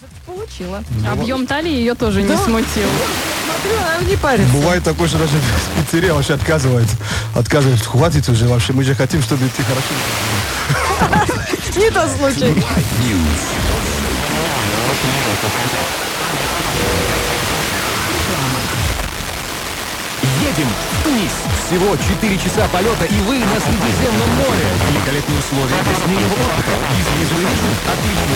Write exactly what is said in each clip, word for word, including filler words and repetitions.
Получила. Ну, Объем талии ее тоже не смутил. Смотрю, она не парится. Бывает такое, что даже в пиццерии вообще отказывается. Отказывается. Хватит уже вообще. Мы же хотим, чтобы ты хорошо... Не тот случай. Едем вниз. Всего четыре часа полета, и вы на Средиземном море. Великолепные условия весеннего отдыха. Безвизовый режим. Отличные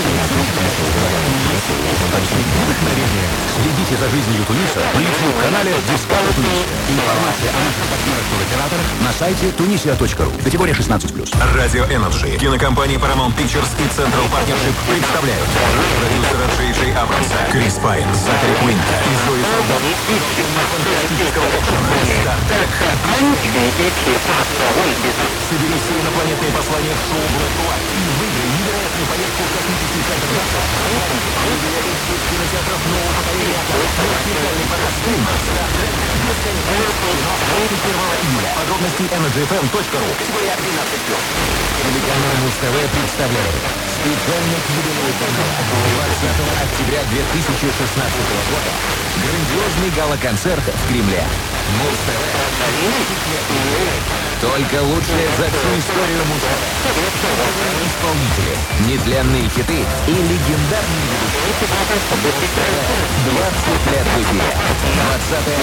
источник вдохновения. Следите за жизнью Туниса на YouTube-канале Discover Tunisia. Информация о наших партнерах и операторах на сайте tunisia точка ру. Категория шестнадцать плюс. Радио Energy, кинокомпания Paramount Pictures и Central Partnership представляют продюсера Джей Джей Абрамса, Крис Пайн, Закари Куинта и Зои Салдат. Фантастического экшена Star Trek. Собери все инопланетные послания в шоу Black White и выиграй невероятную поездку в космический центр НАСА. Кинотеатров нового поколения. Специальный показ фильма Star Trek. двадцать первого июля. Подробности энерджи эф эм точка ру. Категория тринадцать плюс. Телеканал Муз-ТВ представляет специально к юбилею канала двадцатого октября две тысячи шестнадцатого года грандиозный гала-концерт в Кремле. Муз-ТВ. Только лучшее за всю историю Муз-ТВ. Исполнители, нетленные хиты и легендарные ведущие. двадцать лет в эфире. двадцатое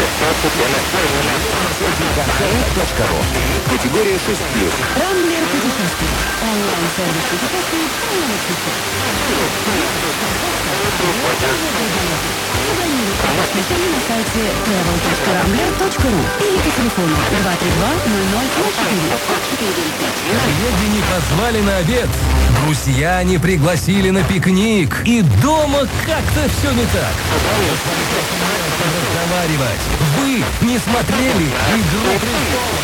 точка ру. Категория шесть плюс. Рамблер путешествий. Онлайн-сервис путешествий полного цикла. Забронируйте развлечения на сайте travel точка rambler точка ру или по телефону два три два ноль ноль четыре. Коллеги не позвали на обед, друзья не пригласили на пикник, и дома как-то все не так. Разговаривать. Вы не смотрели «Игру престолов».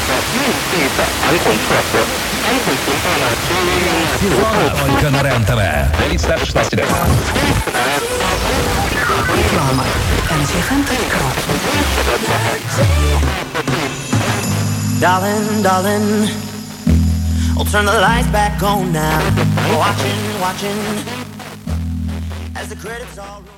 Сезон только на РЕН-ТВ. Лиц старше шестнадцати лет. Реклама. энерджи эф эм точка ру. Darling, darling, I'll turn the lights back on now. Watching, watching, as the credits all roll.